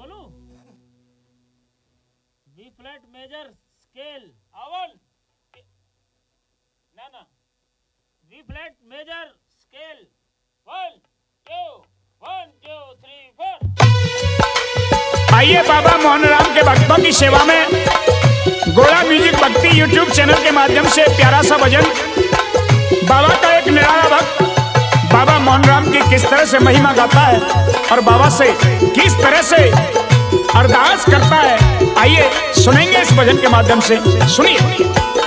बोलूं? B flat major scale अवन ना बी फ्लैट मेजर स्केल 1 2 1 2 3 4। आइए बाबा मोहन राम के भक्तों की सेवा में गोला म्यूजिक भक्ति यूट्यूब चैनल के माध्यम से प्यारा सा भजन। बाबा का एक निराला भक्त बाबा मोहन राम की किस तरह से महिमा गाता है और बाबा से किस तरह से अरदास करता है, आइए सुनेंगे इस भजन के माध्यम से। सुनिए।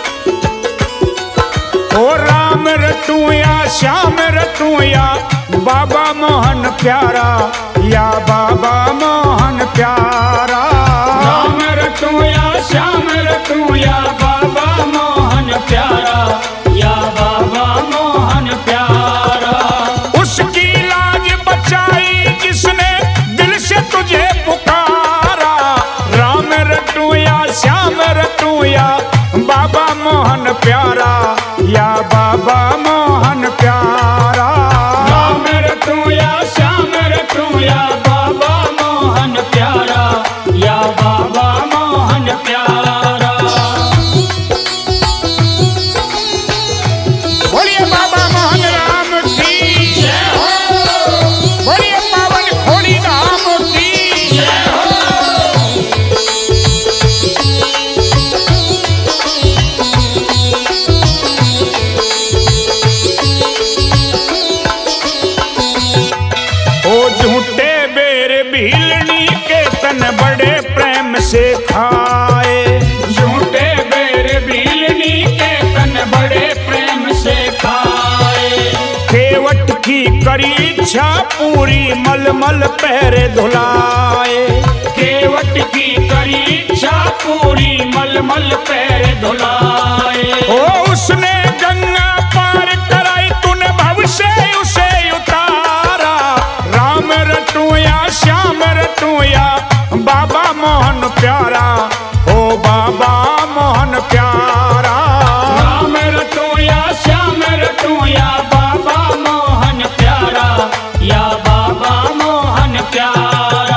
ओ राम रटूया श्याम रटूया बाबा मोहन प्यारा, या बाबा मोहन प्यारा। राम रटूया श्याम रटूया बाबा मोहन प्यारा, या बाबा मोहन प्यारा। उसकी लाज बचाई जिसने दिल से तुझे पुकारा। राम रटूया श्याम रटूया बाबा मोहन प्यारा, या बाबा मोहन प्यारा। राम रटूया श्याम रटूया बाबा मोहन प्यारा, या बाबा मोहन प्यारा। बोलिए बाबा मोहन राम की जय हो, बोलिए पावन खोड़ी धाम की जय हो। ओ झूठे बेर भीलनी के तन बड़े प्रेम से खाए। झूठे बेर भीलनी के तन बड़े प्रेम से खाए। केवट की करी इच्छा पूरी मलमल पैरे धुलाए। केवट की करी इच्छा पूरी मलमल पैर धुलाए। ओ उसने गंगा पार कराई तूने भव से उसे उतारा। राम रटूया श्याम रटूया बाबा मोहन प्यारा, ओ बाबा मोहन प्यारा। राम रटूया श्याम रटूया बाबा मोहन प्यारा, या बाबा मोहन प्यारा।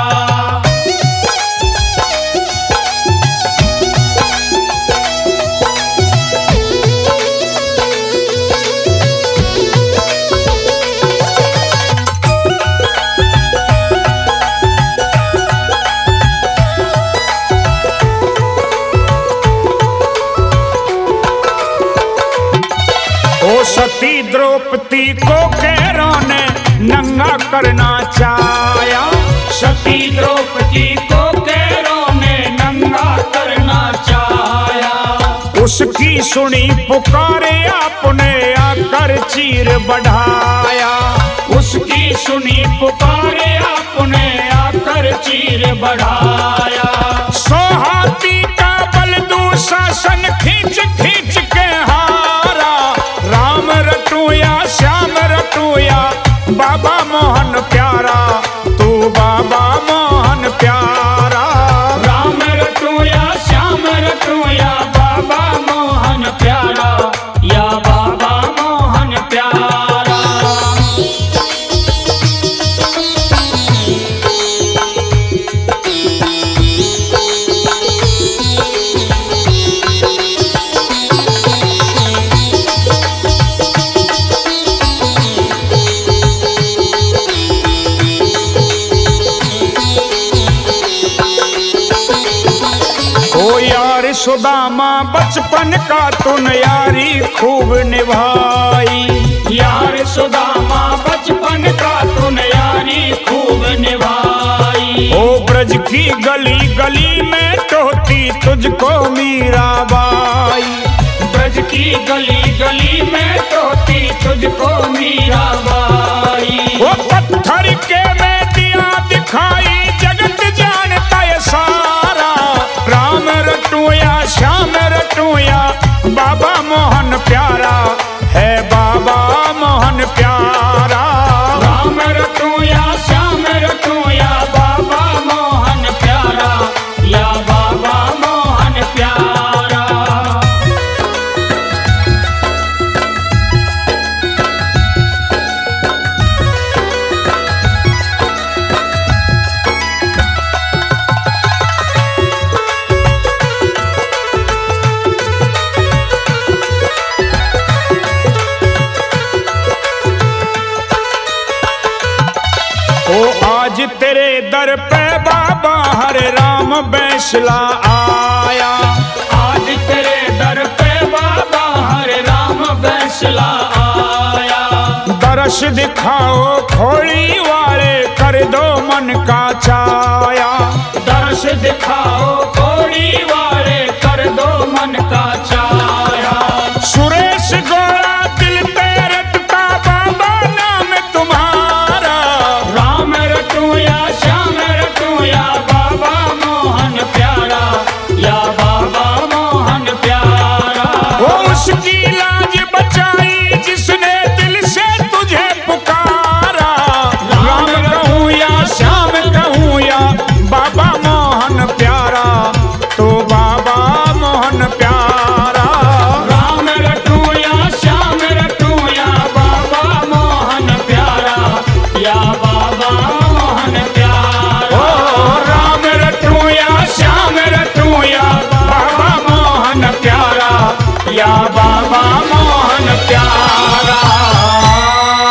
ओ सती द्रौपदी को कैरों ने नंगा करना चाया। सती द्रौपदी को कैरों ने नंगा करना चाया। उसकी सुनी पुकारे आपने आकर चीर बढ़ाया। उसकी सुनी पुकारे आपने आकर चीर बढ़ाया। सो हाथी का बल दुशासन खींच खींच के हारा। राम रटूया श्याम रटूया बाबा मोहन प्यारा, तू बाबा मोहन प्यारा। राम रटूया श्याम रटूया बाबा मोहन प्यारा, या बाबा मोहन प्यारा। ओ यार सुदामा बचपन का तुन यारी खूब निभाई। यार सुदामा बचपन का तूने यारी खूब निभाई। ओ ब्रज की गली गली में टोती तुझको मीराबाई। ब्रज की गली गली में टोती तुझको मीराबाई। वो पत्थर के में दिया दिखाई जगत जानता है सारा। राम रटूया श्याम रटूया बाबा मोहन प्यारा, है बाबा मोहन प्यारा। राम रटूया श्याम रटूया बाबा मोहन प्यारा, या बाबा मोहन प्यारा। आज तेरे दर पे बाबा हरे राम बैसला आया। आज तेरे दर पे बाबा हरे राम बैसला आया। दरस दिखाओ खोड़ी वाले कर दो मन का चाया। दर्श दिखाओ खोड़ी वाले कर दो मन का चाया। सुरेश गोरा दिल पे रटता बाबा नाम तुम्हारा। राम रटूं या श्याम रटूं या बाबा मोहन प्यारा, या बाबा मोहन प्यारा। वो उसकी लाज बचाई जिसने दिल से तुझे पुकारा। राम कहूँ या श्याम कहूँ या बाबा मोहन प्यारा, तो बाबा मोहन प्यारा।